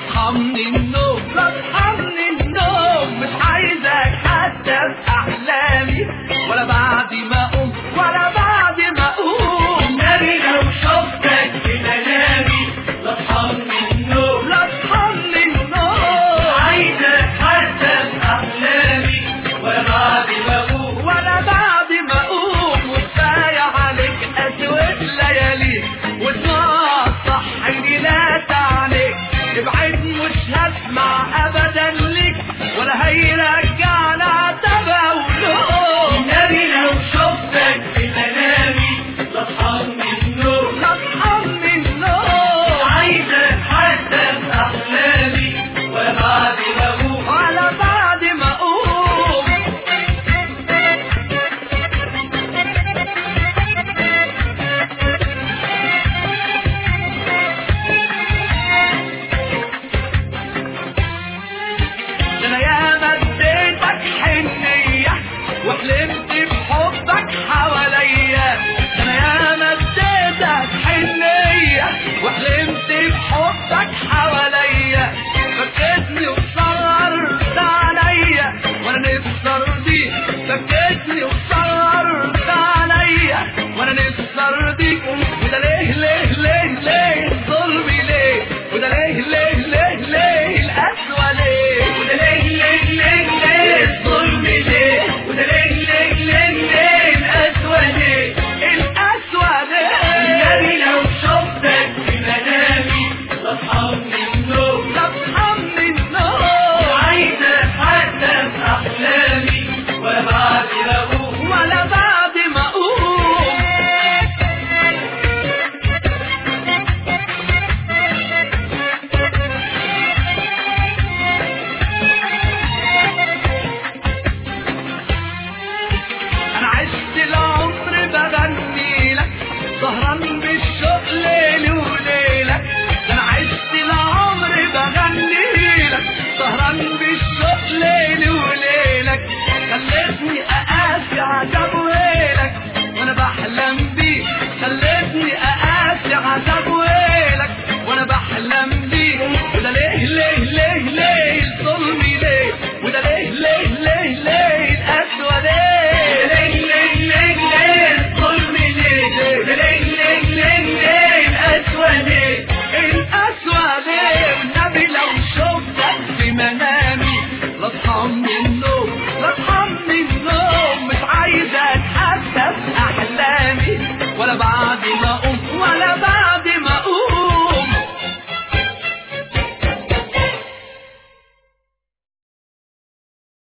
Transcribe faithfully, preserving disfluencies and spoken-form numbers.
اصحى من النوم لا اصحى من النوم مش عايزك حتى في احلامي ولا بعد ما اقوم ولا بعد ما اقوم. نبي لو شفتك في منامي لا اصحى من النوم لا اصحى من النوم عايزك حتى في احلامي ولا بعد ما اقوم ولا بعد ما اقوم. وكفايه عليك اسود لياليك وتنصح عيني لا تعنيك ابعد مش هسمع ابدا ليك ولا هيرجعنا تبع ولوم. نبي لو شفتك في منامي لا اصحى من النوم لا اصحى من النوم عايزك حتى في احلامي ولا بعد ما اقوم ولا بعد ما اقوم. انا ياما اديتك حنيه وحلمت بحبك حواليا. انا ياما اديتك حنيه وحلمت بحبك حواليا. فكتني وصغرت عليا وانا نفسي ارضيك. فكتني وصغرت عليا وانا نفسي ارضيك. وده ليه ليه ليه ليه الظلم ليه وده ليه ليه ليه ليه القسوه ليه وده ليه ليه ليه ليه الظلم ليه وده ليه ليه ليه ليه القسوة ليه القسوه ليه. نبي لو شفتك في منامي لا اصحى من النوم لا اصحى من النوم عايزك حتى في احلامي ولا بعد ما اقوم ولا بعد ما اقوم. انا عشت العمر بغني لك سهران بالشوق ليل وليلك. انا عشت العمر بغني لك سهران بالشوق ليل وليلك. خلتني اقاسي عذاب ويلك وانا بحلم بيك. خلتني اقاسي عذاب ويلك وانا بحلم بيك. وده ليه ليه ليه ليه الظلم ليه وده ليه ليه ليه ليه القسوه ليه. ليه ليه ليه ليه الظلم ليه وده ليه ليه ليه ليه القسوة ليه القسوة ليه. والنبي لو شفتك في منامي لا اصحى من النوم لا اصحى من النوم مش عايزك حتى في احلامي ولا بعد ما اقوم ولا بعد